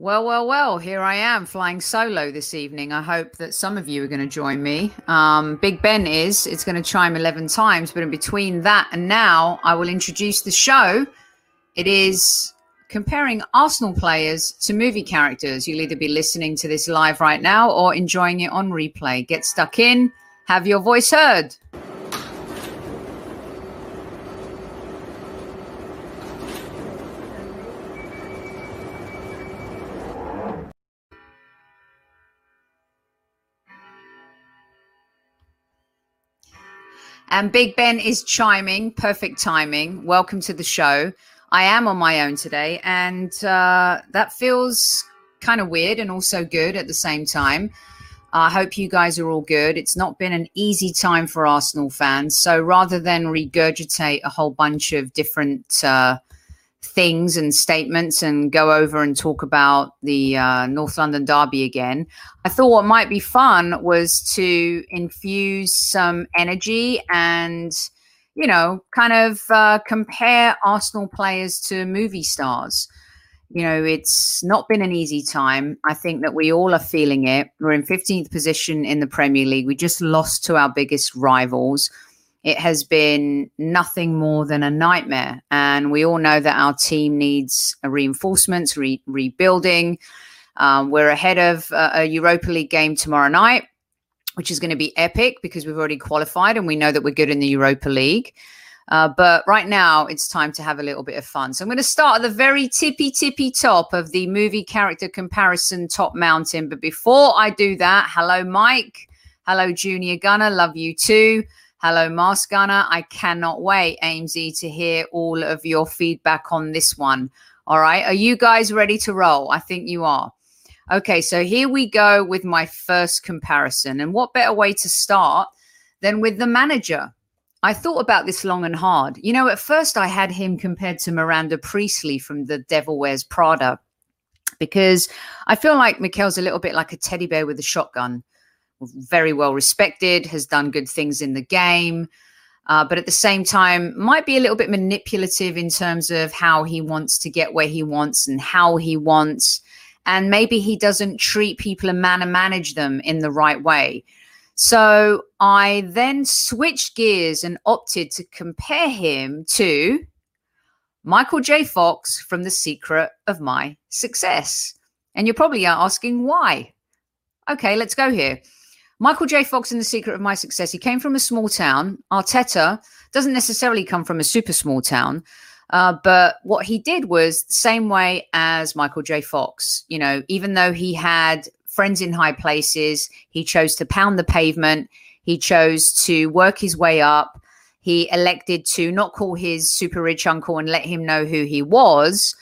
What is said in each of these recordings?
Well, here I am flying solo this evening. I hope that some of you are going to join me. Big Ben is. It's going to chime 11 times, but in between that and now, I will introduce the show. It is comparing Arsenal players to movie characters. You'll either be listening to this live right now or enjoying it on replay. Get stuck in, have your voice heard. And Big Ben is chiming. Perfect timing. Welcome to the show. I am on my own today, and that feels kind of weird and also good at the same time. I hope you guys are all good. It's not been an easy time for Arsenal fans. So rather than regurgitate a whole bunch of different things and statements and go over and talk about the North London derby again, I thought what might be fun was to infuse some energy and, you know, kind of compare Arsenal players to movie stars. You know, it's not been an easy time. I think that we all are feeling it. We're in 15th position in the Premier League. We just lost to our biggest rivals. It has been nothing more than a nightmare. And we all know that our team needs a reinforcements, rebuilding. We're ahead of a Europa League game tomorrow night, which is going to be epic because we've already qualified and we know that we're good in the Europa League. But right now, it's time to have a little bit of fun. So I'm going to start at the very tippy top of the movie character comparison top mountain. But before I do that, hello, Mike. Hello, Junior Gunner. Love you too. Hello, Mask Gunner. I cannot wait, AMZ, to hear all of your feedback on this one. All right. Are you guys ready to roll? I think you are. Okay, so here we go with my first comparison. And what better way to start than with the manager? I thought about this long and hard. You know, at first I had him compared to Miranda Priestley from The Devil Wears Prada because I feel like Mikel's a little bit like a teddy bear with a shotgun. Very well respected, has done good things in the game, but at the same time might be a little bit manipulative in terms of how he wants to get where he wants and how he wants. And maybe he doesn't treat people and manage them in the right way. So I then switched gears and opted to compare him to Michael J. Fox from The Secret of My Success. And you're probably asking why. Okay, let's go here. Michael J. Fox in The Secret of My Success. He came from a small town. Arteta doesn't necessarily come from a super small town. But what he did was the same way as Michael J. Fox. You know, even though he had friends in high places, he chose to pound the pavement. He chose to work his way up. He elected to not call his super rich uncle and let him know who he was.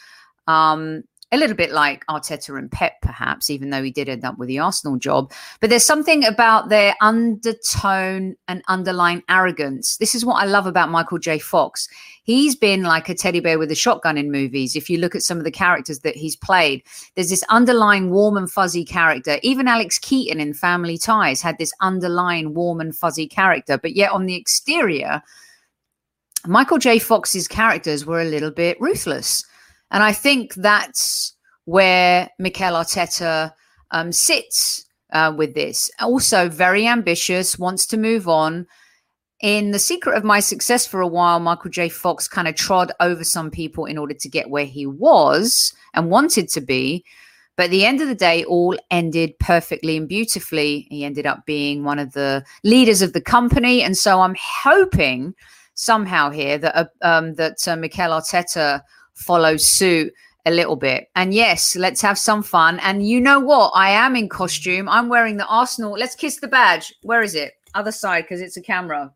A little bit like Arteta and Pep, perhaps, even though he did end up with the Arsenal job. But there's something about their undertone and underlying arrogance. This is what I love about Michael J. Fox. He's been like a teddy bear with a shotgun in movies. If you look at some of the characters that he's played, there's this underlying warm and fuzzy character. Even Alex Keaton in Family Ties had this underlying warm and fuzzy character. But yet on the exterior, Michael J. Fox's characters were a little bit ruthless. And I think that's where Mikel Arteta sits with this. Also very ambitious, wants to move on. In The Secret of My Success for a while, Michael J. Fox kind of trod over some people in order to get where he was and wanted to be. But at the end of the day, all ended perfectly and beautifully. He ended up being one of the leaders of the company. And so I'm hoping somehow here that Mikel Arteta follows suit a little bit. And yes, let's have some fun. And you know what? I am in costume. I'm wearing the Arsenal. Let's kiss the badge. Where is it? Other side, because it's a camera.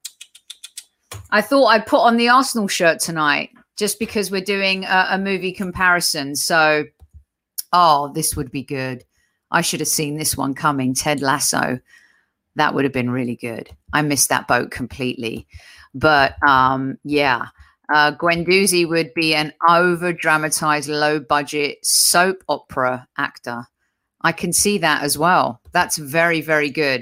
I thought I'd put on the Arsenal shirt tonight just because we're doing a movie comparison. So, this would be good. I should have seen this one coming. Ted Lasso. That would have been really good. I missed that boat completely. But yeah. Guendouzi would be an over-dramatized, low-budget soap opera actor. I can see that as well. That's very, very good.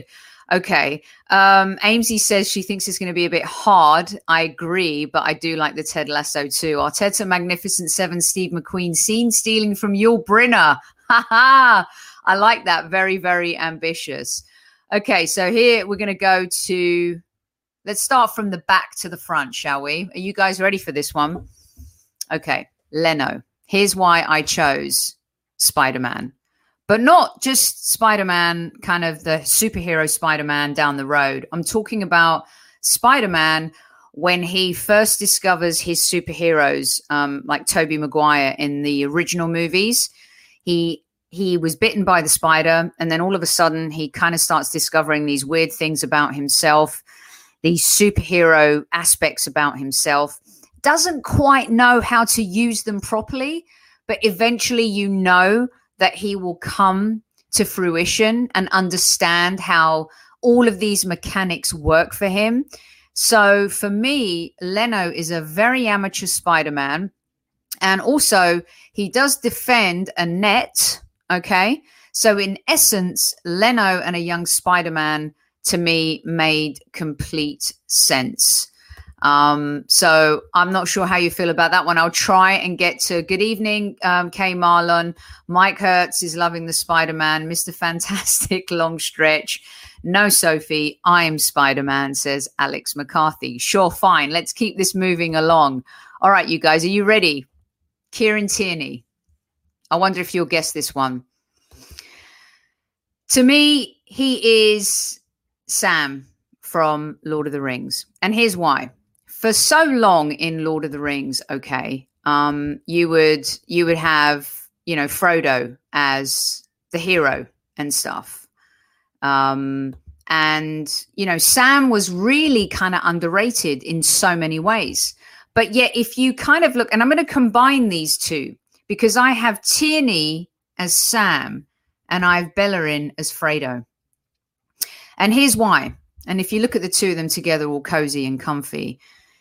Okay. Amesy says she thinks it's going to be a bit hard. I agree, but I do like the Ted Lasso too. Arteta Magnificent Seven, Steve McQueen, seen stealing from Yul Brynner. Ha ha. I like that. Very, very ambitious. Okay, so here we're going to go to, let's start from the back to the front, shall we? Are you guys ready for this one? Okay, Leno. Here's why I chose Spider-Man. But not just Spider-Man, kind of the superhero Spider-Man down the road. I'm talking about Spider-Man when he first discovers his superheroes, like Tobey Maguire in the original movies. He was bitten by the spider, and then all of a sudden he kind of starts discovering these weird things about himself, these superhero aspects about himself. Doesn't quite know how to use them properly, but eventually you know that he will come to fruition and understand how all of these mechanics work for him. So for me, Leno is a very amateur Spider-Man. And also he does defend a net. Okay. So in essence, Leno and a young Spider-Man to me made complete sense. So I'm not sure how you feel about that one. I'll try and get to good evening, Kay Marlon. Mike Hertz is loving the Spider-Man. Mr. Fantastic, long stretch. No, Sophie, I'm Spider-Man, says Alex McCarthy. Sure, fine. Let's keep this moving along. All right, you guys, are you ready? Kieran Tierney. I wonder if you'll guess this one. To me, he is Sam from Lord of the Rings. And here's why. For so long in Lord of the Rings, okay, you would have, Frodo as the hero and stuff. And, Sam was really kind of underrated in so many ways. But yet if you kind of look, and I'm going to combine these two because I have Tierney as Sam and I have Bellerin as Frodo. And here's why. And if you look at the two of them together, all cozy and comfy,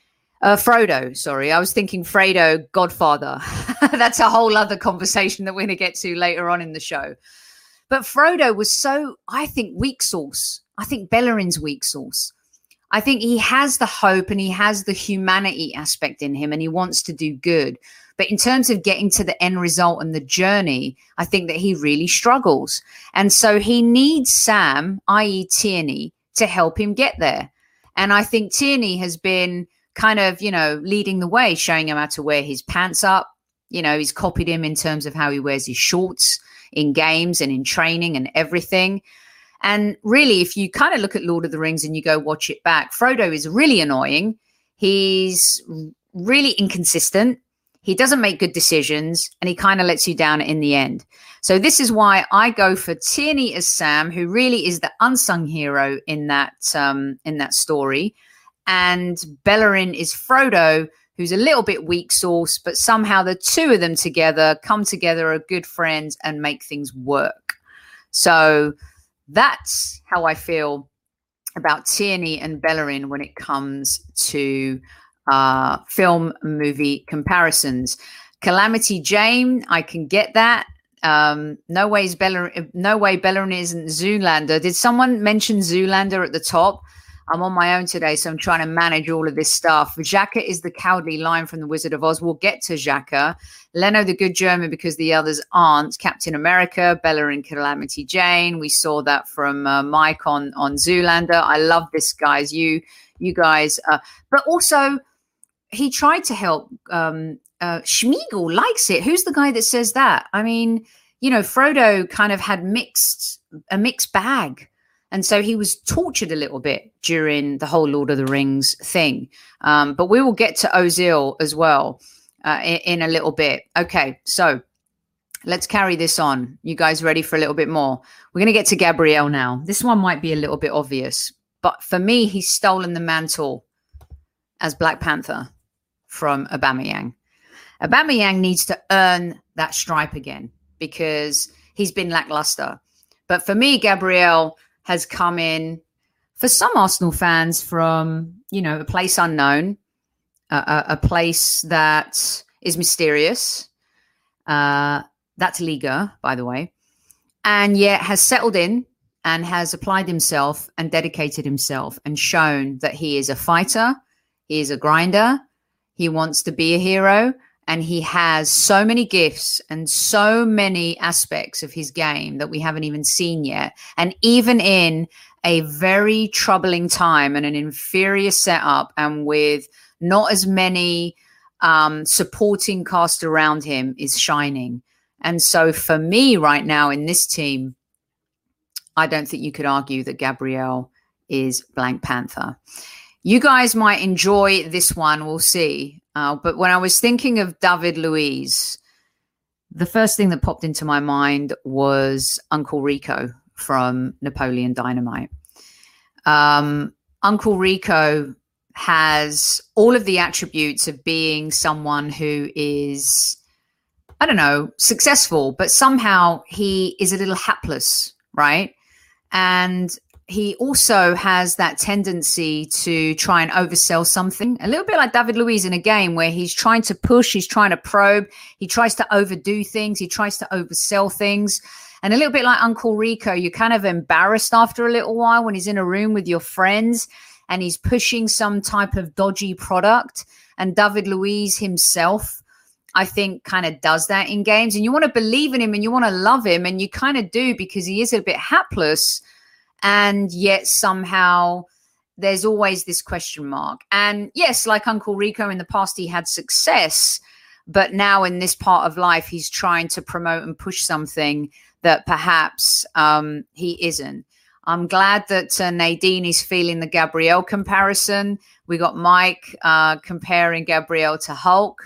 Frodo, sorry. I was thinking Fredo, Godfather. That's a whole other conversation that we're going to get to later on in the show. But Frodo was so, I think, weak sauce. I think Bellerin's weak sauce. I think he has the hope and he has the humanity aspect in him and he wants to do good. But in terms of getting to the end result and the journey, I think that he really struggles. And so he needs Sam, i.e. Tierney, to help him get there. And I think Tierney has been kind of, leading the way, showing him how to wear his pants up. He's copied him in terms of how he wears his shorts in games and in training and everything. And really, if you kind of look at Lord of the Rings and you go watch it back, Frodo is really annoying. He's really inconsistent. He doesn't make good decisions and he kind of lets you down in the end. So this is why I go for Tierney as Sam, who really is the unsung hero in that story. And Bellerin is Frodo, who's a little bit weak sauce, but somehow the two of them together come together, are good friends and make things work. So that's how I feel about Tierney and Bellerin when it comes to film movie comparisons. Calamity Jane, I can get that. No way Bellerin isn't Zoolander. Did someone mention Zoolander at the top? I'm on my own today, so I'm trying to manage all of this stuff. Xhaka is the cowardly lion from The Wizard of Oz. We'll get to Xhaka. Leno, the good German, because the others aren't. Captain America, Bellerin, Calamity Jane. We saw that from Mike on Zoolander. I love this, guys. You guys. But also, he tried to help. Schmeagol likes it. Who's the guy that says that? I mean, Frodo kind of had a mixed bag. And so he was tortured a little bit during the whole Lord of the Rings thing. But we will get to Ozil as well in a little bit. Okay, so let's carry this on. You guys ready for a little bit more? We're going to get to Gabriel now. This one might be a little bit obvious. But for me, he's stolen the mantle as Black Panther from Aubameyang. Aubameyang needs to earn that stripe again because he's been lackluster. But for me, Gabriel has come in, for some Arsenal fans, from, a place unknown, a place that is mysterious. That's Liga, by the way. And yet has settled in and has applied himself and dedicated himself and shown that he is a fighter, he is a grinder, he wants to be a hero, and he has so many gifts and so many aspects of his game that we haven't even seen yet. And even in a very troubling time and an inferior setup and with not as many supporting cast around him, is shining. And so for me right now in this team, I don't think you could argue that Gabriel is Blank Panther. You guys might enjoy this one. We'll see. But when I was thinking of David Luiz, the first thing that popped into my mind was Uncle Rico from Napoleon Dynamite. Uncle Rico has all of the attributes of being someone who is, I don't know, successful, but somehow he is a little hapless, right? And he also has that tendency to try and oversell something, a little bit like David Luiz in a game where he's trying to push, he's trying to probe, he tries to overdo things, he tries to oversell things. And a little bit like Uncle Rico, you're kind of embarrassed after a little while when he's in a room with your friends and he's pushing some type of dodgy product. And David Luiz himself, I think, kind of does that in games. And you want to believe in him and you want to love him, and you kind of do, because he is a bit hapless. And yet somehow there's always this question mark. And yes, like Uncle Rico in the past, he had success. But now in this part of life, he's trying to promote and push something that perhaps he isn't. I'm glad that Nadine is feeling the Gabrielle comparison. We got Mike comparing Gabrielle to Hulk.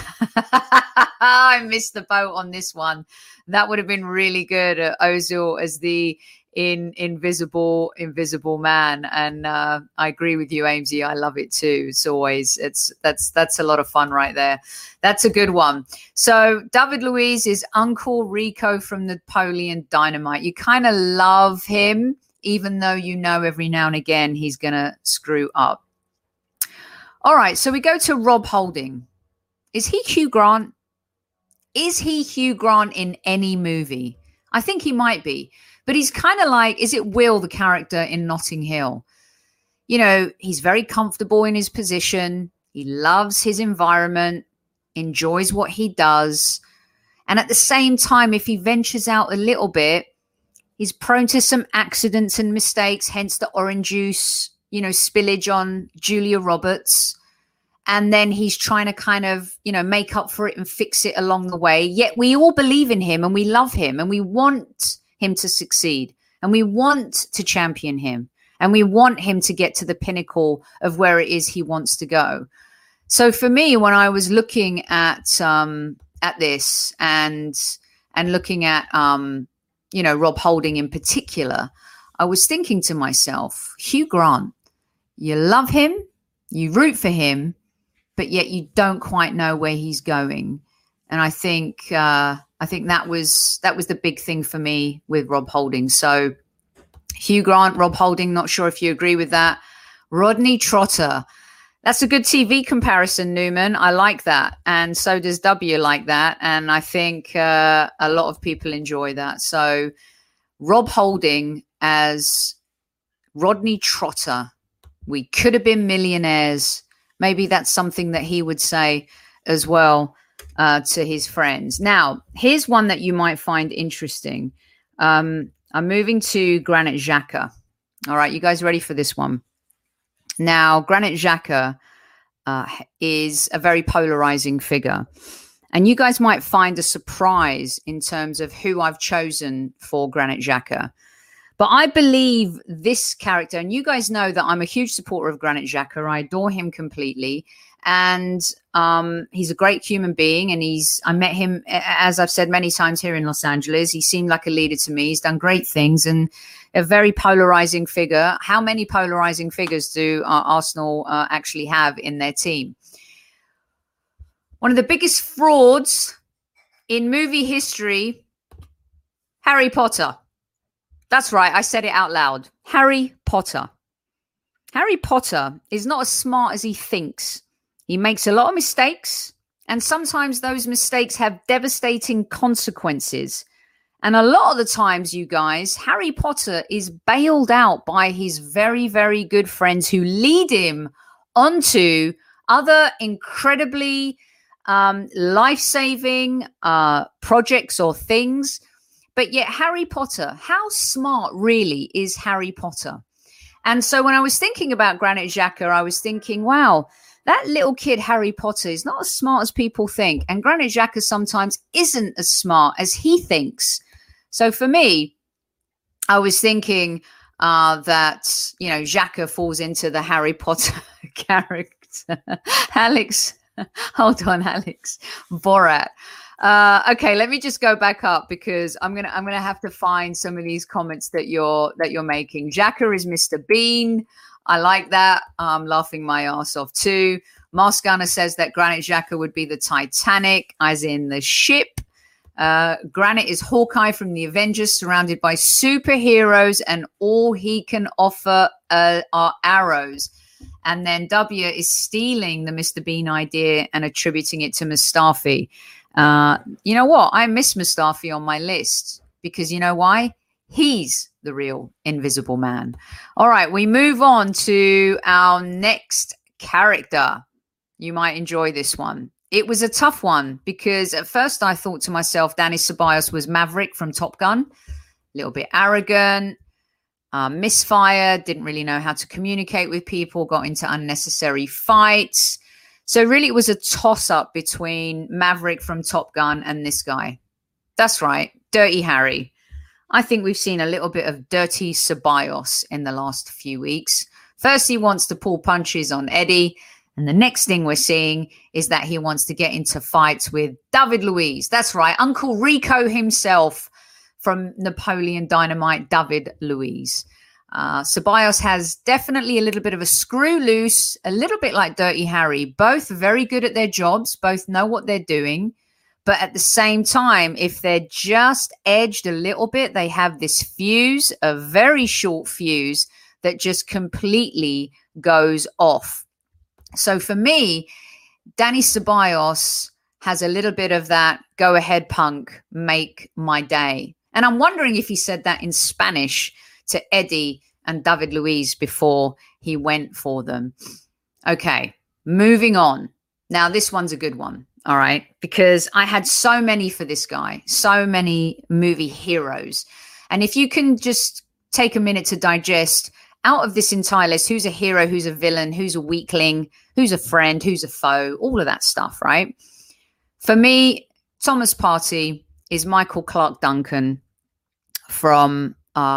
I missed the boat on this one. That would have been really good. Ozil as the invisible man. And I agree with you, Amesy. I love it too. It's always, that's a lot of fun right there. That's a good one. So David Luiz is Uncle Rico from Napoleon Dynamite. You kind of love him, even though you know every now and again he's going to screw up. All right. So we go to Rob Holding. Is he Hugh Grant? Is he Hugh Grant in any movie? I think he might be. But he's kind of like, is it Will, the character in Notting Hill? You know, he's very comfortable in his position. He loves his environment, enjoys what he does. And at the same time, if he ventures out a little bit, he's prone to some accidents and mistakes, hence the orange juice, you know, spillage on Julia Roberts. And then he's trying to kind of, you know, make up for it and fix it along the way. Yet we all believe in him and we love him and we want him to succeed and we want to champion him and we want him to get to the pinnacle of where it is he wants to go. So for me, when I was looking at this and looking at, you know, Rob Holding in particular, I was thinking to myself, Hugh Grant, you love him, you root for him, but yet you don't quite know where he's going. And I think that was the big thing for me with Rob Holding. So Hugh Grant, Rob Holding, not sure if you agree with that. Rodney Trotter. That's a good TV comparison, Newman. I like that. And so does W like that. And I think a lot of people enjoy that. So Rob Holding as Rodney Trotter. We could have been millionaires. Maybe that's something that he would say as well to his friends. Now, here's one that you might find interesting. I'm moving to Granit Xhaka. All right, you guys ready for this one? Now, Granit Xhaka is a very polarizing figure. And you guys might find a surprise in terms of who I've chosen for Granit Xhaka. But I believe this character, and you guys know that I'm a huge supporter of Granit Xhaka. I adore him completely. And he's a great human being. And I met him, as I've said many times here in Los Angeles. He seemed like a leader to me. He's done great things and a very polarizing figure. How many polarizing figures do Arsenal actually have in their team? One of the biggest frauds in movie history, Harry Potter. That's right. I said it out loud. Harry Potter. Harry Potter is not as smart as he thinks. He makes a lot of mistakes, and sometimes those mistakes have devastating consequences. And a lot of the times, you guys, Harry Potter is bailed out by his very, very good friends who lead him onto other incredibly life-saving projects or things. But yet Harry Potter, how smart really is Harry Potter? And so when I was thinking about Granit Xhaka, I was thinking, wow, that little kid Harry Potter is not as smart as people think. And Granit Xhaka sometimes isn't as smart as he thinks. So for me, I was thinking that, Xhaka falls into the Harry Potter character. Alex, hold on, Alex. Borat. Okay, let me just go back up because I'm gonna have to find some of these comments that you're making. Xhaka is Mr. Bean. I like that. I'm laughing my ass off too. Mars Gunner says that Granit Xhaka would be the Titanic, as in the ship. Granit is Hawkeye from the Avengers, surrounded by superheroes, and all he can offer are arrows. And then W is stealing the Mr. Bean idea and attributing it to Mustafi. You know what? I miss Mustafi on my list because you know why? He's the real Invisible Man. All right, we move on to our next character. You might enjoy this one. It was a tough one because at first I thought to myself, Danny Ceballos was Maverick from Top Gun, a little bit arrogant, misfire, didn't really know how to communicate with people, got into unnecessary fights. So really it was a toss-up between Maverick from Top Gun and this guy. That's right, Dirty Harry. I think we've seen a little bit of Dirty Ceballos in the last few weeks. First, he wants to pull punches on Eddie. And the next thing we're seeing is that he wants to get into fights with David Luiz. That's right, Uncle Rico himself from Napoleon Dynamite, David Luiz. Ceballos has definitely a little bit of a screw loose, a little bit like Dirty Harry. Both very good at their jobs, both know what they're doing. But at the same time, if they're just edged a little bit, they have this fuse, a very short fuse that just completely goes off. So for me, Danny Ceballos has a little bit of that go ahead punk, make my day. And I'm wondering if he said that in Spanish to Eddie and David Luiz before he went for them. Okay, moving on. Now, this one's a good one, all right, because I had so many for this guy, so many movie heroes. And if you can just take a minute to digest out of this entire list, who's a hero, who's a villain, who's a weakling, who's a friend, who's a foe, all of that stuff, right? For me, Thomas Partey is Michael Clarke Duncan from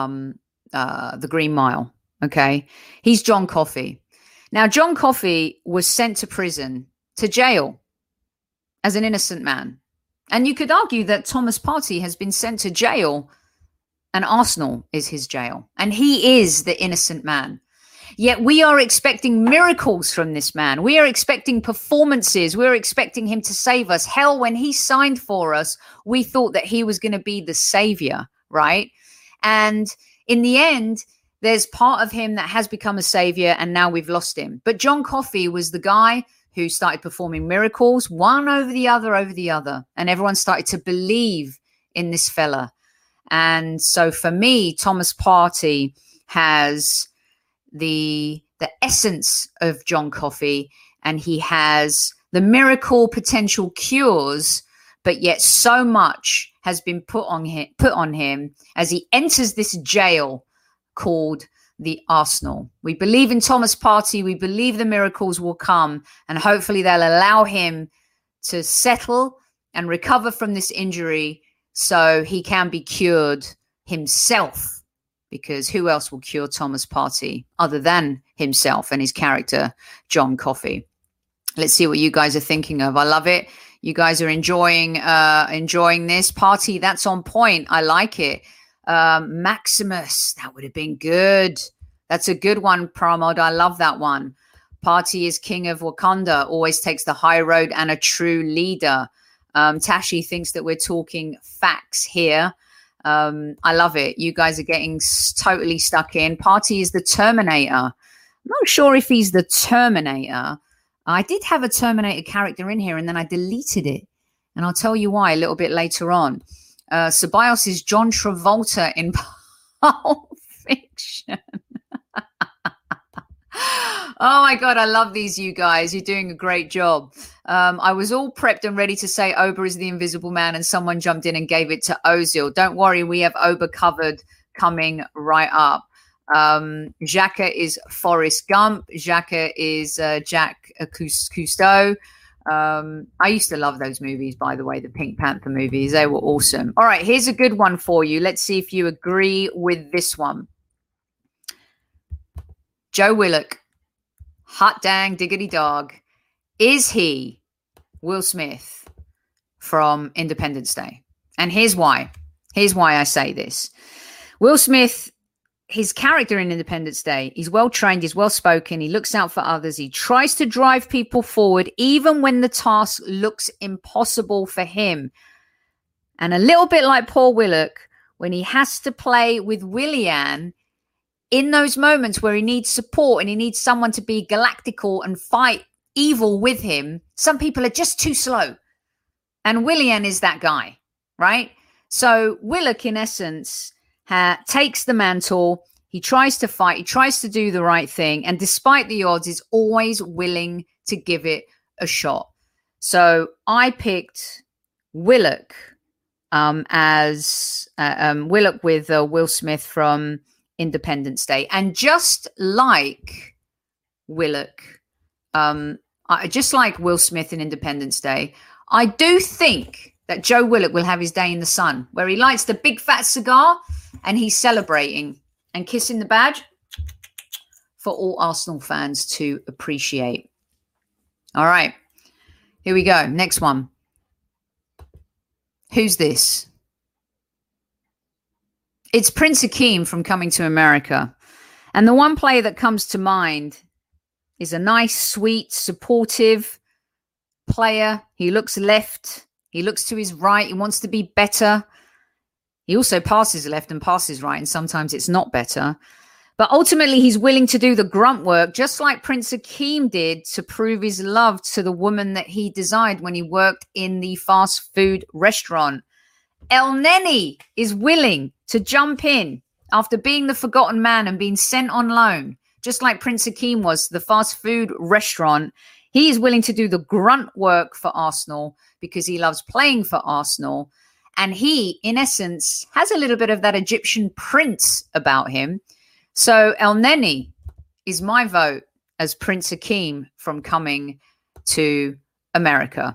The Green Mile, okay? He's John Coffey. Now, John Coffey was sent to prison, to jail, as an innocent man. And you could argue that Thomas Partey has been sent to jail and Arsenal is his jail. And he is the innocent man. Yet we are expecting miracles from this man. We are expecting performances. We're expecting him to save us. Hell, when he signed for us, we thought that he was going to be the savior, right? And in the end, there's part of him that has become a savior and now we've lost him. But John Coffey was the guy who started performing miracles, one over the other, And everyone started to believe in this fella. And so for me, Thomas Partey has the essence of John Coffey, and he has the miracle potential cures, but yet so much has been put on him as he enters this jail called the Arsenal. We believe in Thomas Partey. We believe the miracles will come, and hopefully they'll allow him to settle and recover from this injury so he can be cured himself, because who else will cure Thomas Partey other than himself and his character, John Coffey? Let's see what you guys are thinking of. I love it. You guys are enjoying this. Partey, that's on point. I like it. Maximus, that would have been good. That's a good one, Pramod. I love that one. Partey is king of Wakanda, always takes the high road and a true leader. Tashi thinks that we're talking facts here. I love it. You guys are getting totally stuck in. Partey is the Terminator. I'm not sure if he's the Terminator. I did have a Terminator character in here and then I deleted it. And I'll tell you why a little bit later on. Ceballos is John Travolta in Pulp Fiction. Oh my God, I love these, you guys. You're doing a great job. I was all prepped and ready to say Oba is the Invisible Man, and someone jumped in and gave it to Ozil. Don't worry, we have Oba covered coming right up. Xhaka is Forrest Gump. Xhaka is Jack Cousteau. I used to love those movies, by the way, the Pink Panther movies. They were awesome. All right, here's a good one for you. Let's see if you agree with this one. Joe Willock, hot dang diggity dog. Is he Will Smith from Independence Day? And here's why. Here's why I say this. Will Smith, his character in Independence Day, he's well-trained, he's well-spoken, he looks out for others, he tries to drive people forward even when the task looks impossible for him. And a little bit like Paul Willock, when he has to play with Willian in those moments where he needs support and he needs someone to be galactical and fight evil with him, some people are just too slow. And Willian is that guy, right? So Willock, in essence, takes the mantle. He tries to fight. He tries to do the right thing. And despite the odds, is always willing to give it a shot. So I picked Willock as Willock with Will Smith from Independence Day. And just like Willock, just like Will Smith in Independence Day, I do think that Joe Willock will have his day in the sun, where he lights the big fat cigar and he's celebrating and kissing the badge for all Arsenal fans to appreciate. All right, here we go. Next one. Who's this? It's Prince Akeem from Coming to America. And the one player that comes to mind is a nice, sweet, supportive player. He looks left. He looks to his right. He wants to be better. He also passes left and passes right, and sometimes it's not better. But ultimately, he's willing to do the grunt work, just like Prince Akeem did, to prove his love to the woman that he desired when he worked in the fast food restaurant. El Neni is willing to jump in after being the forgotten man and being sent on loan, just like Prince Akeem was to the fast food restaurant. He is willing to do the grunt work for Arsenal because he loves playing for Arsenal. And he, in essence, has a little bit of that Egyptian prince about him. So El Neni is my vote as Prince Akeem from Coming to America.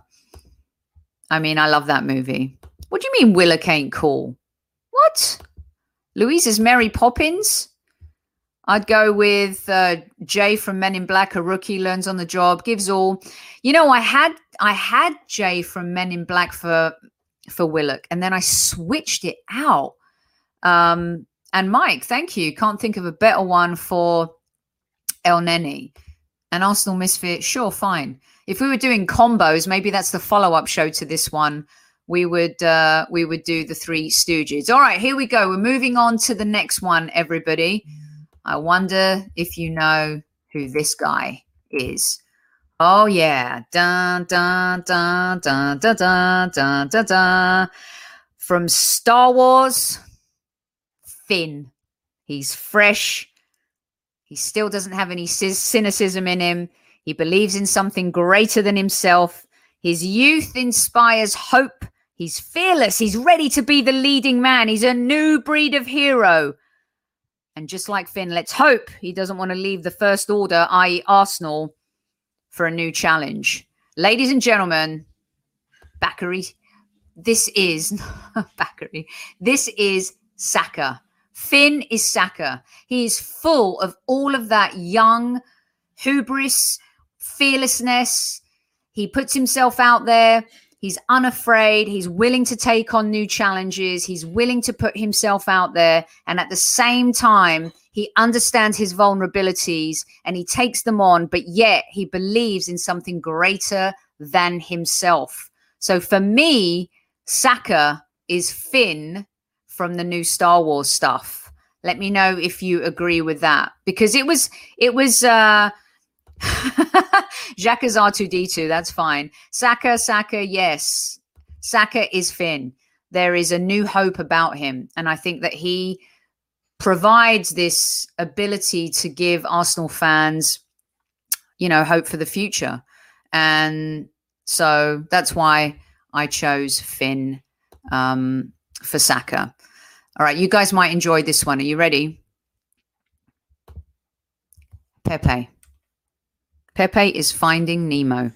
I mean, I love that movie. What do you mean Willock ain't cool? What? Louise is Mary Poppins? I'd go with Jay from Men in Black, a rookie, learns on the job, gives all. You know, I had Jay from Men in Black for Willock, and then I switched it out. And Mike, thank you. Can't think of a better one for El Neni. An Arsenal misfit, sure, fine. If we were doing combos, maybe that's the follow-up show to this one. We would do the Three Stooges. All right, here we go. We're moving on to the next one, everybody. I wonder if you know who this guy is. Oh, yeah. Dun, dun, dun, dun, dun, dun, dun, dun, dun. From Star Wars, Finn. He's fresh. He still doesn't have any cynicism in him. He believes in something greater than himself. His youth inspires hope. He's fearless. He's ready to be the leading man. He's a new breed of hero. And just like Finn, let's hope he doesn't want to leave the First Order, i.e. Arsenal, for a new challenge. Ladies and gentlemen, Bakary, this is Bakary. This is Saka. Finn is Saka. He is full of all of that young hubris, fearlessness. He puts himself out there. He's unafraid. He's willing to take on new challenges. He's willing to put himself out there. And at the same time, he understands his vulnerabilities and he takes them on, but yet he believes in something greater than himself. So for me, Saka is Finn from the new Star Wars stuff. Let me know if you agree with that, because it was Jacques is R2D2. That's fine. Saka, yes. Saka is Finn. there is a new hope about him. And I think that he provides this ability to give Arsenal fans, hope for the future. And so that's why I chose Finn for Saka. All right, you guys might enjoy this one. Are you ready? Pepe. Pepe is finding Nemo.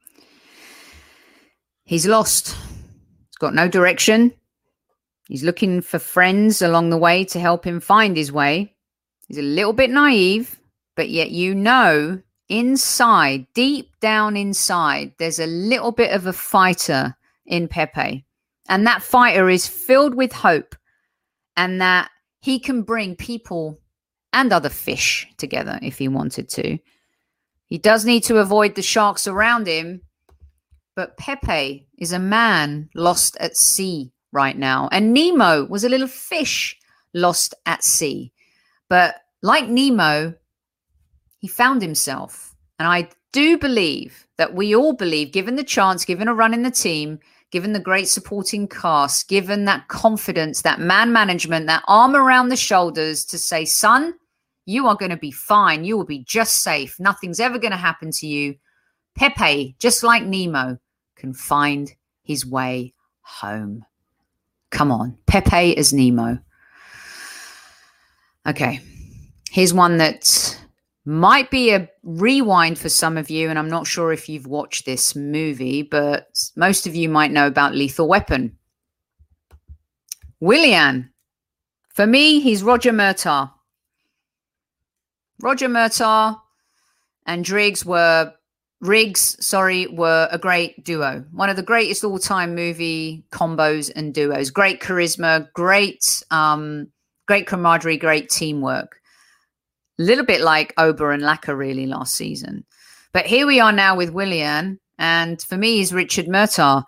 He's lost. He's got no direction. He's looking for friends along the way to help him find his way. He's a little bit naive, but yet inside, deep down inside, there's a little bit of a fighter in Pepe. And that fighter is filled with hope, and that he can bring people and other fish together if he wanted to. He does need to avoid the sharks around him, but Pepe is a man lost at sea right now. And Nemo was a little fish lost at sea. But like Nemo, he found himself. And I do believe that we all believe, given the chance, given a run in the team, given the great supporting cast, given that confidence, that man management, that arm around the shoulders to say, son, you are going to be fine. You will be just safe. Nothing's ever going to happen to you. Pepe, just like Nemo, can find his way home. Come on. Pepe as Nemo. Okay. Here's one that might be a rewind for some of you, and I'm not sure if you've watched this movie, but most of you might know about Lethal Weapon. Willian. For me, he's Roger Murtaugh. Roger Murtaugh and Riggs were a great duo. One of the greatest all-time movie combos and duos. Great charisma, great camaraderie, great teamwork. A little bit like Oba and Laka really last season. But here we are now with Willian, and for me, he's Richard Murtaugh.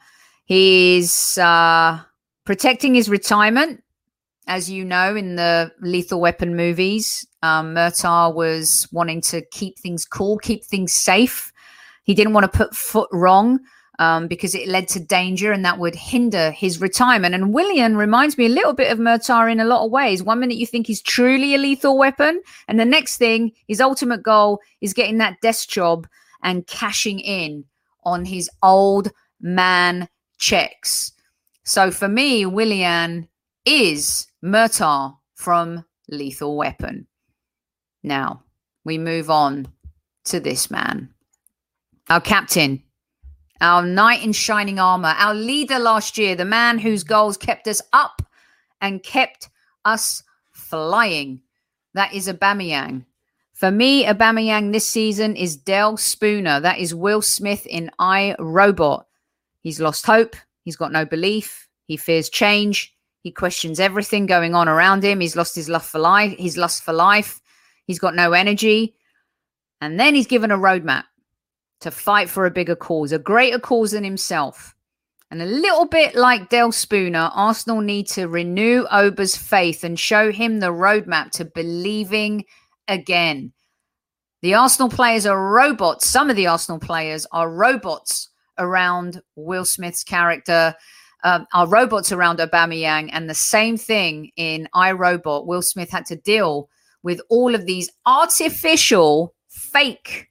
He's protecting his retirement. As you know, in the Lethal Weapon movies, Murtaugh was wanting to keep things cool, keep things safe. He didn't want to put foot wrong because it led to danger, and that would hinder his retirement. And Willian reminds me a little bit of Murtaugh in a lot of ways. One minute you think he's truly a lethal weapon, and the next thing, his ultimate goal is getting that desk job and cashing in on his old man checks. So for me, Willian is Murtaugh from Lethal Weapon. Now, we move on to this man. Our captain, our knight in shining armor, our leader last year, the man whose goals kept us up and kept us flying. That is Aubameyang. For me, Aubameyang this season is Del Spooner. That is Will Smith in I, Robot. He's lost hope. He's got no belief. He fears change. He questions everything going on around him. He's lost his love for life. His lust for life. He's got no energy. And then he's given a roadmap to fight for a bigger cause, a greater cause than himself. And a little bit like Del Spooner, Arsenal need to renew Oba's faith and show him the roadmap to believing again. The Arsenal players are robots. Some of the Arsenal players are robots around Will Smith's character, are robots around Aubameyang. And the same thing in iRobot. Will Smith had to deal with all of these artificial, fake,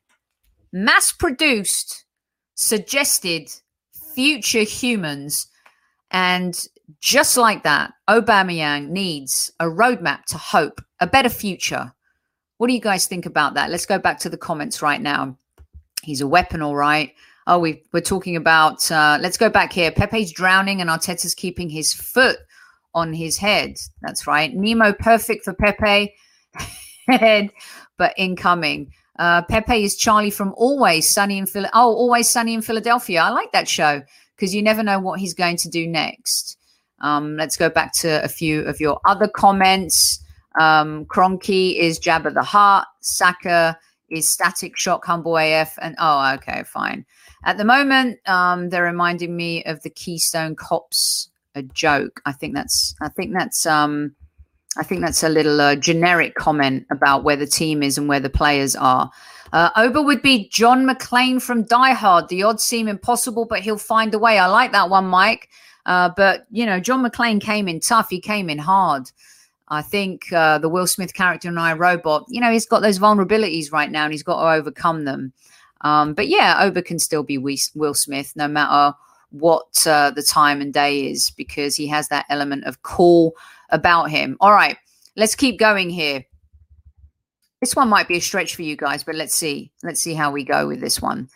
mass-produced, suggested future humans. And just like that, Aubameyang needs a roadmap to hope, a better future. What do you guys think about that? Let's go back to the comments right now. He's a weapon, all right. Oh, we're talking about, let's go back here. Pepe's drowning and Arteta's keeping his foot on his head. That's right. Nemo perfect for Pepe, head, but incoming. Pepe is Charlie from Always Sunny in Always Sunny in Philadelphia. I like that show because you never know what he's going to do next. Let's go back to a few of your other comments. Kroenke is Jabba the Hutt. Saka is Static Shock, Humble AF. And okay, fine. At the moment, they're reminding me of the Keystone Cops, a joke. I think that's a little generic comment about where the team is and where the players are. Oba would be John McClane from Die Hard. The odds seem impossible, but he'll find a way. I like that one, Mike. But, John McClane came in tough. He came in hard. I think the Will Smith character in I, Robot, he's got those vulnerabilities right now and he's got to overcome them. But yeah, Oba can still be Will Smith no matter what the time and day is, because he has that element of cool about him. All right, let's keep going here. This one might be a stretch for you guys, but let's see. Let's see how we go with this one.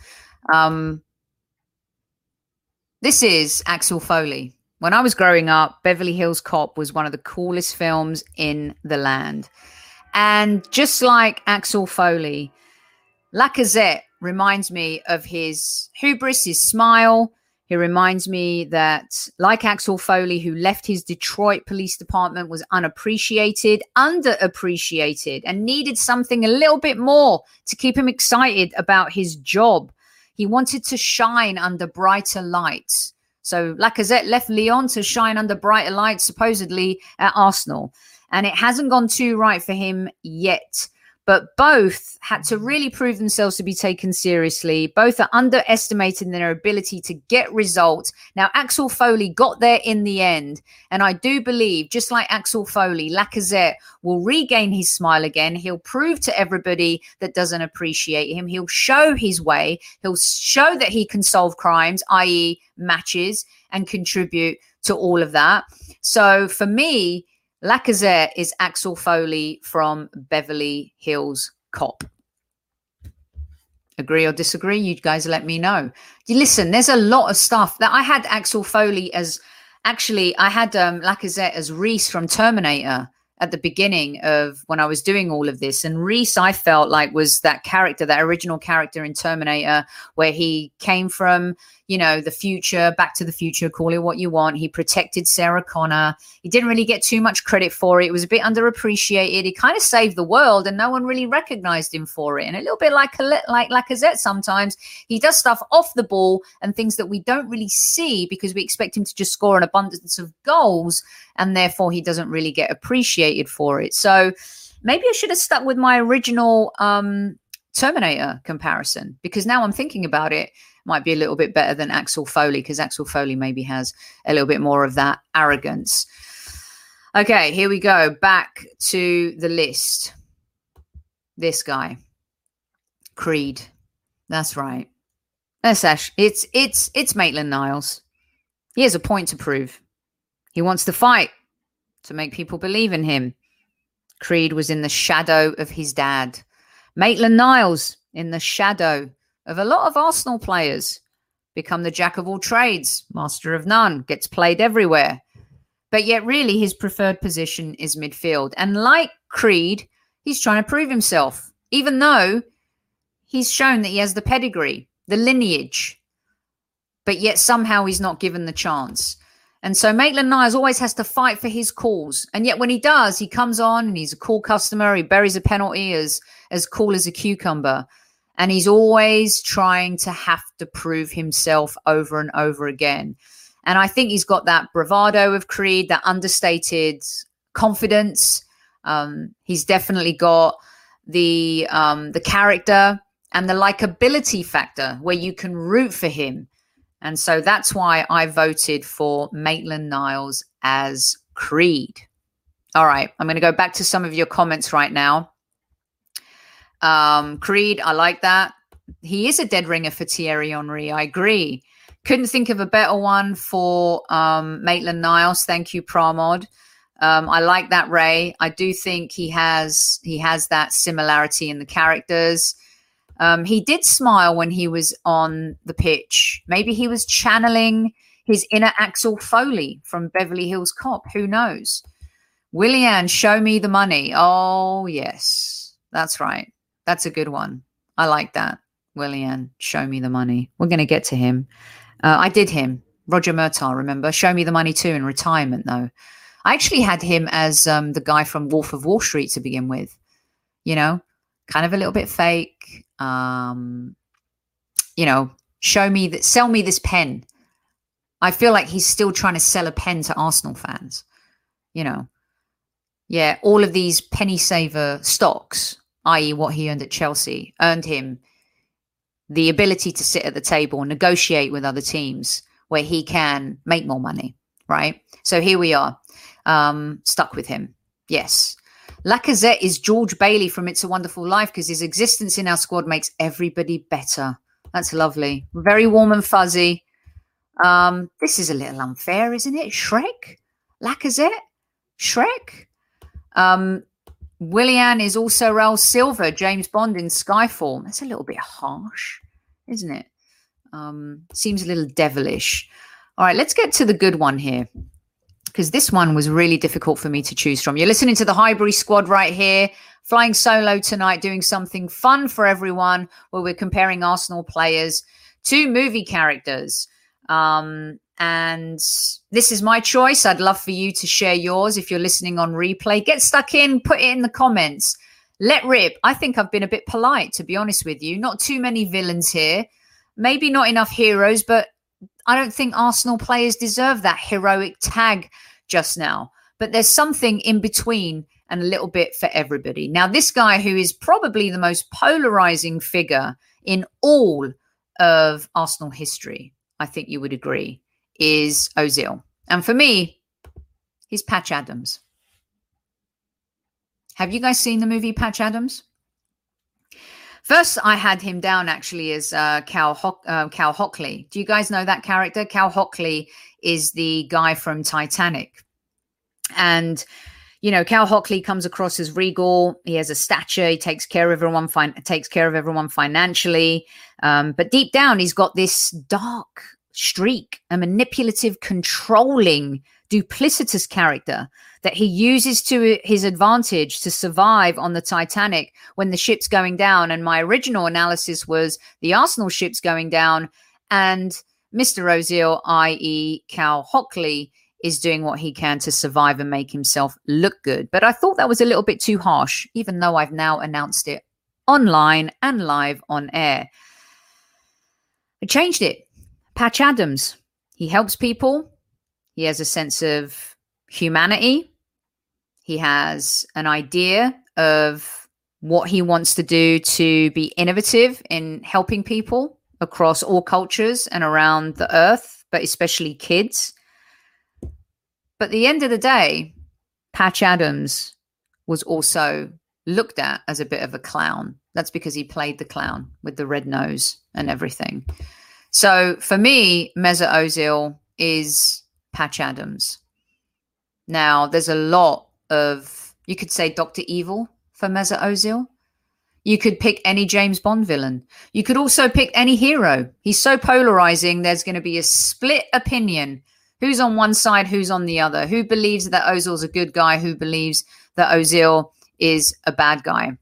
This is Axel Foley. When I was growing up, Beverly Hills Cop was one of the coolest films in the land. And just like Axel Foley, Lacazette reminds me of his hubris, his smile. He reminds me that, like Axel Foley, who left his Detroit police department, was unappreciated, underappreciated, and needed something a little bit more to keep him excited about his job. He wanted to shine under brighter lights. So Lacazette left Lyon to shine under brighter lights, supposedly at Arsenal. And it hasn't gone too right for him yet. But both had to really prove themselves to be taken seriously. Both are underestimating their ability to get results. Now, Axel Foley got there in the end. And I do believe, just like Axel Foley, Lacazette will regain his smile again. He'll prove to everybody that doesn't appreciate him. He'll show his way. He'll show that he can solve crimes, i.e. matches, and contribute to all of that. So for me, Lacazette is Axel Foley from Beverly Hills Cop. Agree or disagree? You guys let me know. Listen, there's a lot of stuff that I had Axel Foley as, actually, I had Lacazette as Reese from Terminator at the beginning of when I was doing all of this. And Reese, I felt like, was that character, that original character in Terminator, where he came from, the future, Back to the Future, call it what you want. He protected Sarah Connor. He didn't really get too much credit for it. It was a bit underappreciated. He kind of saved the world and no one really recognized him for it. And a little bit like Lacazette sometimes, he does stuff off the ball and things that we don't really see because we expect him to just score an abundance of goals, and therefore he doesn't really get appreciated for it. So maybe I should have stuck with my original Terminator comparison, because now I'm thinking about it, might be a little bit better than Axel Foley, because Axel Foley maybe has a little bit more of that arrogance. Okay, here we go. Back to the list. This guy, Creed. That's right. That's actually, it's Maitland-Niles. He has a point to prove. He wants to fight to make people believe in him. Creed was in the shadow of his dad. Maitland-Niles in the shadow of a lot of Arsenal players. Become the jack of all trades, master of none, gets played everywhere. But yet really his preferred position is midfield. And like Creed, he's trying to prove himself, even though he's shown that he has the pedigree, the lineage, but yet somehow he's not given the chance. And so Maitland-Niles always has to fight for his calls. And yet when he does, he comes on and he's a cool customer. He buries a penalty as cool as a cucumber. And he's always trying to have to prove himself over and over again. And I think he's got that bravado of Creed, that understated confidence. He's definitely got the character and the likability factor where you can root for him. And so that's why I voted for Maitland-Niles as Creed. All right, I'm going to go back to some of your comments right now. Creed, I like that. He is a dead ringer for Thierry Henry. I agree. Couldn't think of a better one for Maitland-Niles. Thank you, Pramod. I like that, Ray. I do think he has that similarity in the characters. He did smile when he was on the pitch. Maybe he was channeling his inner Axel Foley from Beverly Hills Cop. Who knows? Willian, show me the money. Oh, yes. That's right. That's a good one. I like that. Willian, show me the money. We're going to get to him. I did him. Roger Murtaugh, remember? Show me the money too in retirement, though. I actually had him as the guy from Wolf of Wall Street to begin with. Kind of a little bit fake. Sell me this pen. I feel like he's still trying to sell a pen to Arsenal fans. Yeah, all of these penny saver stocks, i.e. what he earned at Chelsea, earned him the ability to sit at the table and negotiate with other teams where he can make more money. right? So here we are, stuck with him. Yes. Lacazette is George Bailey from It's a Wonderful Life because his existence in our squad makes everybody better. That's lovely. Very warm and fuzzy. This is a little unfair, isn't it? Shrek? Lacazette? Shrek? Willian is also Raul Silva, James Bond in Skyfall. That's a little bit harsh, isn't it? Seems a little devilish. All right, let's get to the good one here, because this one was really difficult for me to choose from. You're listening to the Highbury Squad right here, flying solo tonight, doing something fun for everyone, where we're comparing Arsenal players to movie characters. And this is my choice. I'd love for you to share yours. If you're listening on replay, get stuck in, put it in the comments. Let rip. I think I've been a bit polite, to be honest with you. Not too many villains here. Maybe not enough heroes, but I don't think Arsenal players deserve that heroic tag just now. But there's something in between and a little bit for everybody. Now, this guy, who is probably the most polarizing figure in all of Arsenal history, I think you would agree, is Ozil. And for me, he's Patch Adams. Have you guys seen the movie Patch Adams? First, I had him down actually as Cal Hockley. Do you guys know that character? Cal Hockley is the guy from Titanic. And, you know, Cal Hockley comes across as regal. He has a stature. He takes care of everyone, financially. But deep down, he's got this dark streak, a manipulative, controlling, duplicitous character that he uses to his advantage to survive on the Titanic when the ship's going down. And my original analysis was the Arsenal ship's going down and Mr. Ozil, i.e. Cal Hockley, is doing what he can to survive and make himself look good. But I thought that was a little bit too harsh, even though I've now announced it online and live on air. I changed it. Patch Adams. He helps people. He has a sense of humanity. He has an idea of what he wants to do to be innovative in helping people across all cultures and around the earth, but especially kids. But at the end of the day, Patch Adams was also looked at as a bit of a clown. That's because he played the clown with the red nose and everything. So for me, Mesut Ozil is Patch Adams. Now, there's a lot of, you could say Dr. Evil for Mesut Ozil. You could pick any James Bond villain. You could also pick any hero. He's so polarizing, there's going to be a split opinion. Who's on one side, who's on the other? Who believes that Ozil's a good guy? Who believes that Ozil is a bad guy?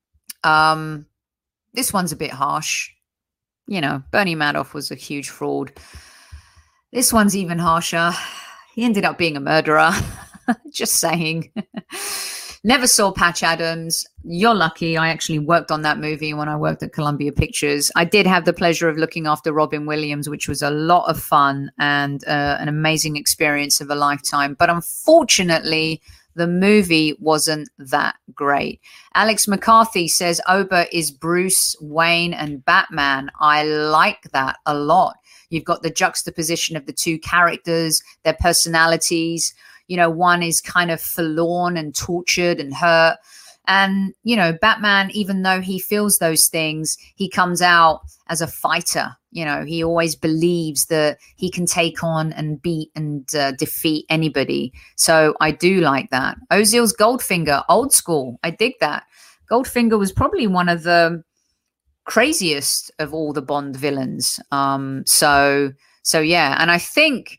This one's a bit harsh. You know, Bernie Madoff was a huge fraud. This one's even harsher. He ended up being a murderer. Just saying. Never saw Patch Adams. You're lucky. I actually worked on that movie when I worked at Columbia Pictures. I did have the pleasure of looking after Robin Williams, which was a lot of fun and an amazing experience of a lifetime. But unfortunately, the movie wasn't that great. Alex McCarthy says Oba is Bruce Wayne and Batman. I like that a lot. You've got the juxtaposition of the two characters, their personalities. You know, one is kind of forlorn and tortured and hurt. And, you know, Batman, even though he feels those things, he comes out as a fighter. You know, he always believes that he can take on and beat and defeat anybody. So I do like that. Ozil's Goldfinger, old school. I dig that. Goldfinger was probably one of the craziest of all the Bond villains. So yeah. And I think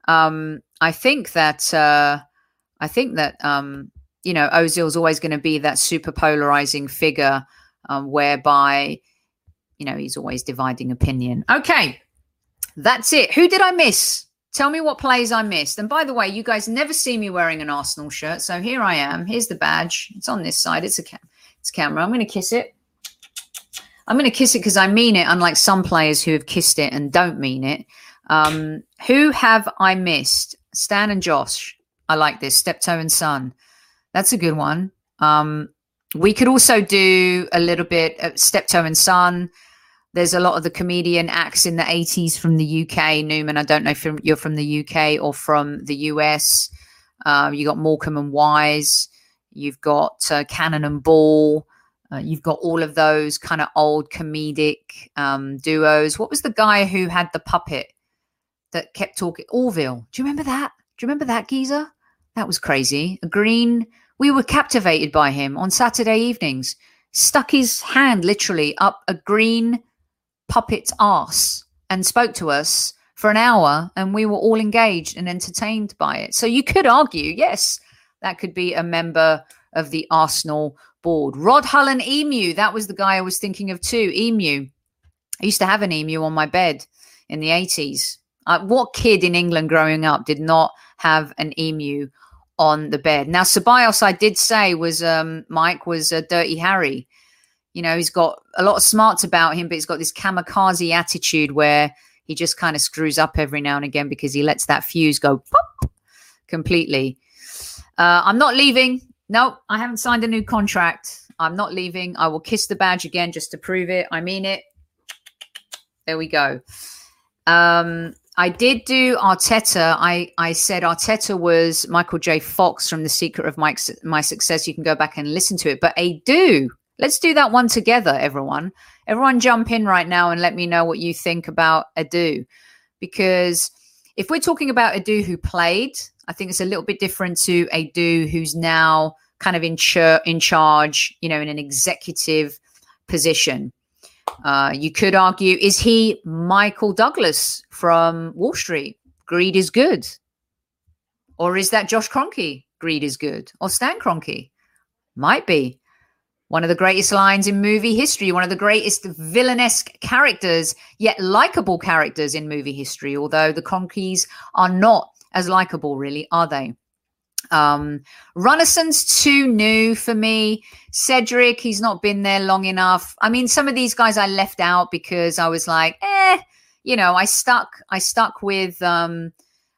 that you know, Ozil's always going to be that super polarizing figure, whereby, you know, he's always dividing opinion. Okay, that's it. Who did I miss? Tell me what players I missed. And by the way, you guys never see me wearing an Arsenal shirt. So here I am. Here's the badge. It's on this side. It's camera. I'm going to kiss it. I'm going to kiss it because I mean it, unlike some players who have kissed it and don't mean it. Who have I missed? Stan and Josh. I like this. Steptoe and Son. That's a good one. We could also do a little bit of Steptoe and Son. There's a lot of the comedian acts in the 80s from the UK. Newman, I don't know if you're from the UK or from the US. You got Morecambe and Wise. You've got Cannon and Ball. You've got all of those kind of old comedic duos. What was the guy who had the puppet that kept talking? Orville. Do you remember that? Do you remember that geezer? That was crazy. A green. We were captivated by him on Saturday evenings. Stuck his hand literally up a green puppet's arse and spoke to us for an hour, and we were all engaged and entertained by it. So you could argue, yes, that could be a member of the Arsenal board. Rod Hullen Emu, that was the guy I was thinking of too. Emu. I used to have an emu on my bed in the 80s. What kid in England growing up did not have an emu on the bed? Now, Ceballos, I did say, was Mike, was Dirty Harry. You know, he's got a lot of smarts about him, but he's got this kamikaze attitude where he just kind of screws up every now and again because he lets that fuse go pop completely. I'm not leaving. No, I haven't signed a new contract. I'm not leaving. I will kiss the badge again just to prove it. I mean it. There we go. I did do Arteta. I said Arteta was Michael J. Fox from The Secret of My Success. You can go back and listen to it. But Edu, let's do that one together, everyone. Everyone jump in right now and let me know what you think about Edu. Because if we're talking about Edu who played, I think it's a little bit different to Edu who's now kind of in charge, you know, in an executive position. You could argue, is he Michael Douglas from Wall Street? Greed is good. Or is that Josh Kroenke? Greed is good. Or Stan Kroenke? Might be. One of the greatest lines in movie history, one of the greatest villainesque characters, yet likable characters in movie history, although the Kroenkes are not as likable, really, are they? Runnerson's too new for me. Cedric, he's not been there long enough. I mean, some of these guys I left out because I was like, you know, I stuck with the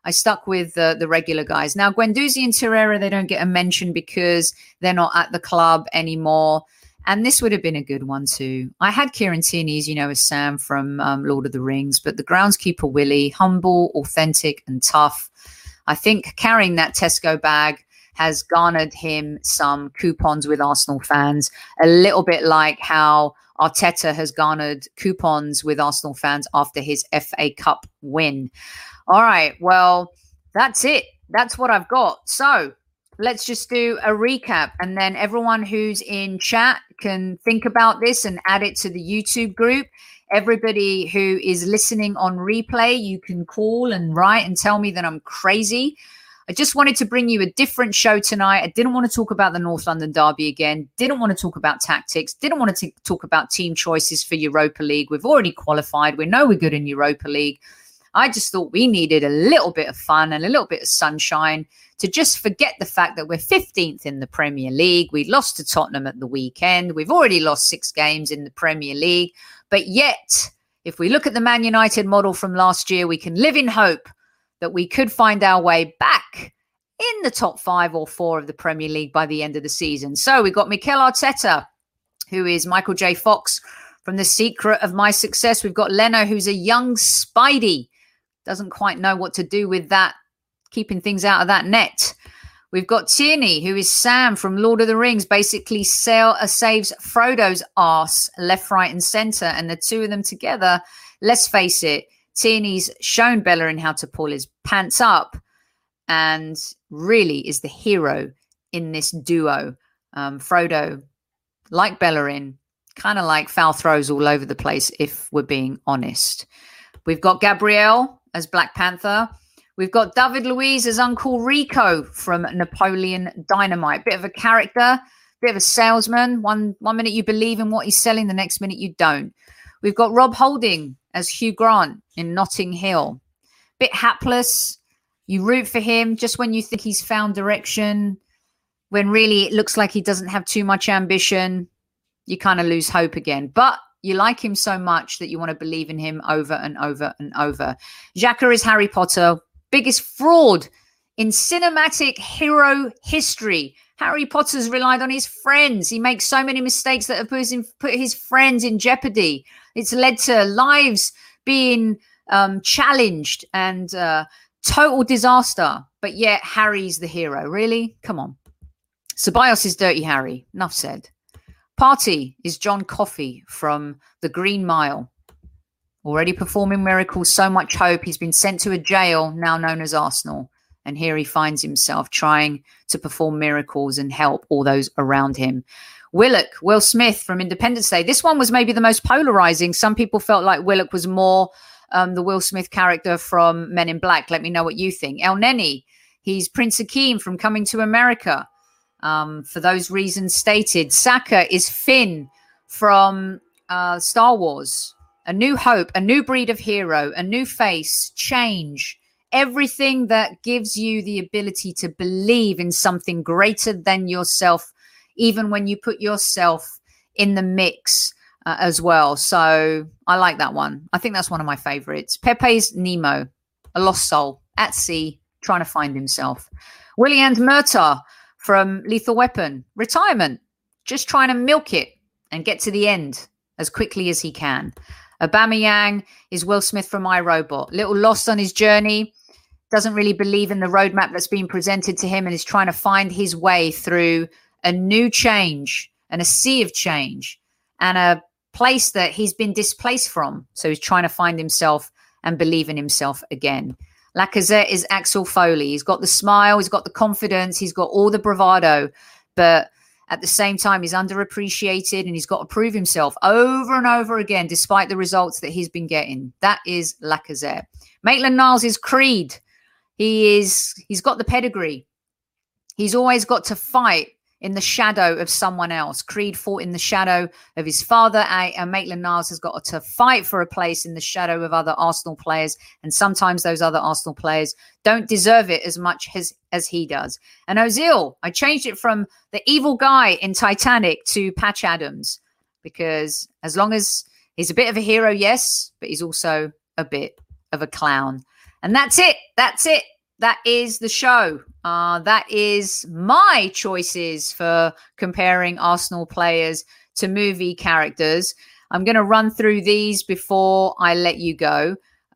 regular guys. Now, Guendouzi and Torreira, they don't get a mention because they're not at the club anymore. And this would have been a good one too. I had Kieran Tierney, as you know, as Sam from Lord of the Rings, but the groundskeeper Willie, humble, authentic, and tough. I think carrying that Tesco bag has garnered him some coupons with Arsenal fans, a little bit like how Arteta has garnered coupons with Arsenal fans after his FA Cup win. All right, well, that's it. That's what I've got. So let's just do a recap, and then everyone who's in chat can think about this and add it to the YouTube group. Everybody who is listening on replay, you can call and write and tell me that I'm crazy. I just wanted to bring you a different show tonight. I didn't want to talk about the North London Derby again. Didn't want to talk about tactics. Didn't want to talk about team choices for Europa League. We've already qualified. We know we're good in Europa League. I just thought we needed a little bit of fun and a little bit of sunshine to just forget the fact that we're 15th in the Premier League. We lost to Tottenham at the weekend. We've already lost 6 games in the Premier League. But yet, if we look at the Man United model from last year, we can live in hope that we could find our way back in the top 5 or 4 of the Premier League by the end of the season. So we've got Mikel Arteta, who is Michael J. Fox from The Secret of My Success. We've got Leno, who's a young Spidey. Doesn't quite know what to do with that, keeping things out of that net. We've got Tierney, who is Sam from Lord of the Rings, basically saves Frodo's arse left, right, and centre. And the two of them together, let's face it, Tierney's shown Bellerin how to pull his pants up and really is the hero in this duo. Frodo, like Bellerin, kind of like foul throws all over the place, if we're being honest. We've got Gabriel as Black Panther. We've got David Luiz as Uncle Rico from Napoleon Dynamite. Bit of a character, bit of a salesman. One minute you believe in what he's selling, the next minute you don't. We've got Rob Holding as Hugh Grant in Notting Hill. Bit hapless. You root for him just when you think he's found direction, when really it looks like he doesn't have too much ambition. You kind of lose hope again. But you like him so much that you want to believe in him over and over and over. Xhaka is Harry Potter. Biggest fraud in cinematic hero history. Harry Potter's relied on his friends. He makes so many mistakes that have put his friends in jeopardy. It's led to lives being challenged and total disaster. But yet Harry's the hero. Really? Come on. Ceballos is Dirty Harry. Enough said. Partey is John Coffey from The Green Mile. Already performing miracles, so much hope. He's been sent to a jail now known as Arsenal. And here he finds himself trying to perform miracles and help all those around him. Willock, Will Smith from Independence Day. This one was maybe the most polarizing. Some people felt like Willock was more the Will Smith character from Men in Black. Let me know what you think. El Neni, he's Prince Akeem from Coming to America. For those reasons stated. Saka is Finn from Star Wars. A new hope, a new breed of hero, a new face, change. Everything that gives you the ability to believe in something greater than yourself, even when you put yourself in the mix as well. So I like that one. I think that's one of my favorites. Pepe's Nemo, a lost soul at sea, trying to find himself. William Murtaugh from Lethal Weapon, retirement, just trying to milk it and get to the end as quickly as he can. Aubameyang is Will Smith from iRobot, little lost on his journey, doesn't really believe in the roadmap that's being presented to him and is trying to find his way through a new change and a sea of change and a place that he's been displaced from. So he's trying to find himself and believe in himself again. Lacazette is Axel Foley. He's got the smile, he's got the confidence, he's got all the bravado, but at the same time, he's underappreciated and he's got to prove himself over and over again, despite the results that he's been getting. That is Lacazette. Maitland-Niles is Creed. He's got the pedigree. He's always got to fight in the shadow of someone else. Creed fought in the shadow of his father, and Maitland-Niles has got to fight for a place in the shadow of other Arsenal players. And sometimes those other Arsenal players don't deserve it as much as he does. And Ozil, I changed it from the evil guy in Titanic to Patch Adams, because as long as he's a bit of a hero, yes, but he's also a bit of a clown. And that's it. That's it. That is the show. That is my choices for comparing Arsenal players to movie characters. I'm going to run through these before I let you go.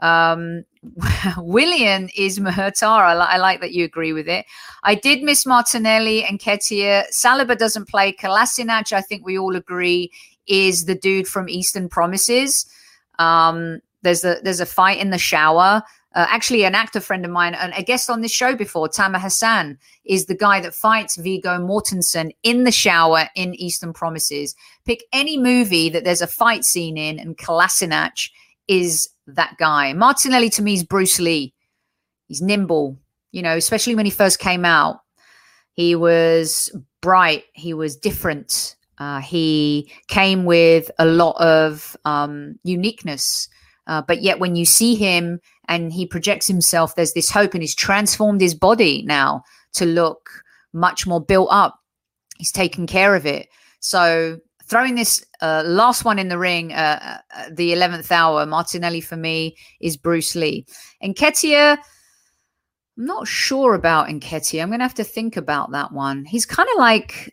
William is Murtaugh. I like that you agree with it. I did miss Martinelli and Nketiah. Saliba doesn't play. Kolasinac, I think we all agree, is the dude from Eastern Promises. There's a fight in the shower. Actually, an actor friend of mine, and a guest on this show before, Tamer Hassan, is the guy that fights Viggo Mortensen in the shower in Eastern Promises. Pick any movie that there's a fight scene in, and Kolasinac is that guy. Martinelli, to me, is Bruce Lee. He's nimble, especially when he first came out. He was bright. He was different. He came with a lot of uniqueness. But yet when you see him and he projects himself, there's this hope, and he's transformed his body now to look much more built up. He's taken care of it. So throwing this last one in the ring, the 11th hour, Martinelli for me is Bruce Lee. Nketiah, I'm not sure about Nketiah. I'm going to have to think about that one. He's kind of like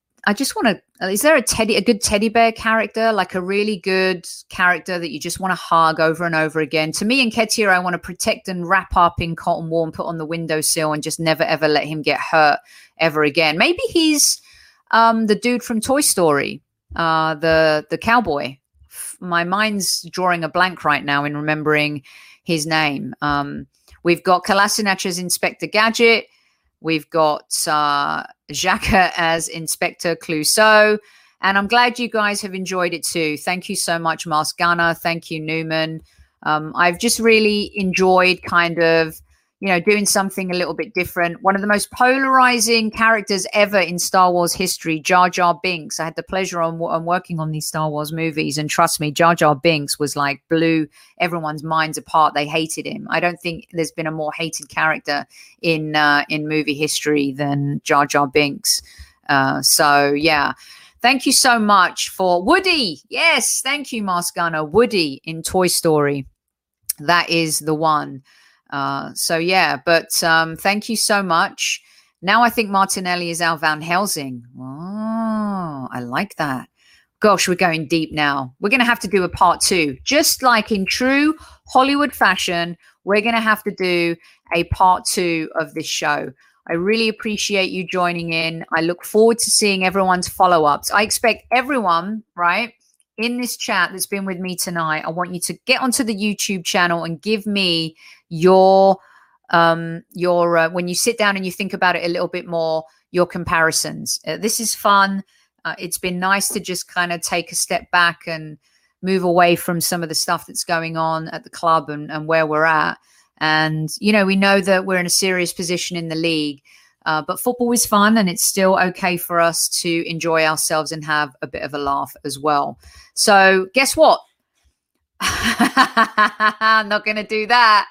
is there a good teddy bear character, like a really good character that you just want to hug over and over again? To me, Nketiah, I want to protect and wrap up in cotton wool and put on the windowsill and just never, ever let him get hurt ever again. Maybe he's the dude from Toy Story, the cowboy. My mind's drawing a blank right now in remembering his name. We've got Kolasinac as Inspector Gadget. We've got Xhaka as Inspector Clouseau. And I'm glad you guys have enjoyed it too. Thank you so much, Mask Gunner. Thank you, Newman. I've just really enjoyed kind of, doing something a little bit different. One of the most polarizing characters ever in Star Wars history, Jar Jar Binks. I had the pleasure on working on these Star Wars movies. And trust me, Jar Jar Binks was like blew everyone's minds apart. They hated him. I don't think there's been a more hated character in movie history than Jar Jar Binks. So, yeah. Thank you so much for Woody. Yes, thank you, Mask Gunner. Woody in Toy Story. That is the one. Thank you so much. Now I think Martinelli is our Van Helsing. Oh, I like that. Gosh, we're going deep now. We're going to have to do a part 2. Just like in true Hollywood fashion, we're going to have to do a part 2 of this show. I really appreciate you joining in. I look forward to seeing everyone's follow-ups. I expect everyone, right, in this chat that's been with me tonight, I want you to get onto the YouTube channel and give me your when you sit down and you think about it a little bit more, your comparisons. This is fun. It's been nice to just kind of take a step back and move away from some of the stuff that's going on at the club and where we're at. And, you know, we know that we're in a serious position in the league, but football is fun, and it's still okay for us to enjoy ourselves and have a bit of a laugh as well. So guess what? I'm not going to do that.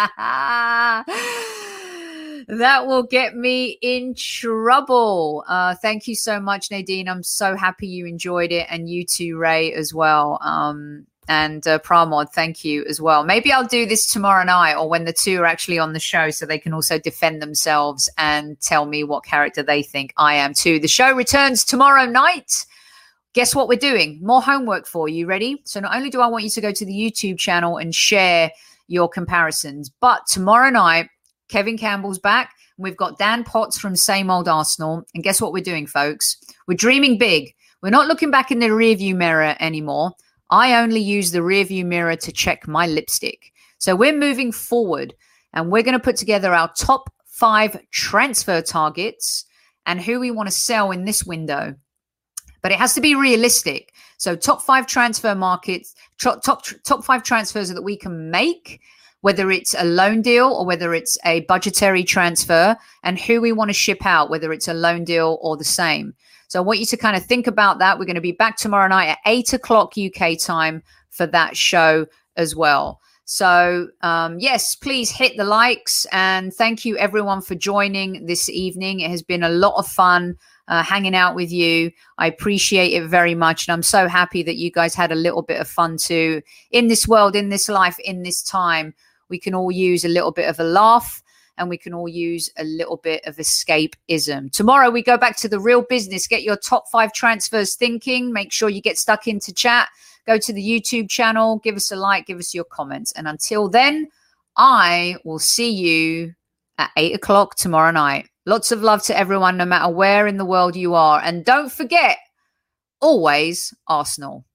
That will get me in trouble. Thank you so much, Nadine. I'm so happy you enjoyed it, and you too, Ray, as well. And Pramod, thank you as well. Maybe I'll do this tomorrow night, or when the two are actually on the show, so they can also defend themselves and tell me what character they think I am too. The show returns tomorrow night. Guess what we're doing? More homework for you. Ready? So not only do I want you to go to the YouTube channel and share your comparisons, but tomorrow night, Kevin Campbell's back. And we've got Dan Potts from Same Old Arsenal. And guess what we're doing, folks? We're dreaming big. We're not looking back in the rearview mirror anymore. I only use the rearview mirror to check my lipstick. So we're moving forward, and we're going to put together our top 5 transfer targets and who we want to sell in this window. But it has to be realistic. So top 5 transfer markets, top 5 transfers that we can make, whether it's a loan deal or whether it's a budgetary transfer, and who we want to ship out, whether it's a loan deal or the same. So I want you to kind of think about that. We're going to be back tomorrow night at 8 o'clock UK time for that show as well. So yes, please hit the likes, and thank you everyone for joining this evening. It has been a lot of fun hanging out with you. I appreciate it very much. And I'm so happy that you guys had a little bit of fun too. In this world, in this life, in this time, we can all use a little bit of a laugh, and we can all use a little bit of escapism. Tomorrow, we go back to the real business. Get your top 5 transfers thinking. Make sure you get stuck into chat. Go to the YouTube channel. Give us a like. Give us your comments. And until then, I will see you at 8 o'clock tomorrow night. Lots of love to everyone, no matter where in the world you are. And don't forget, always Arsenal.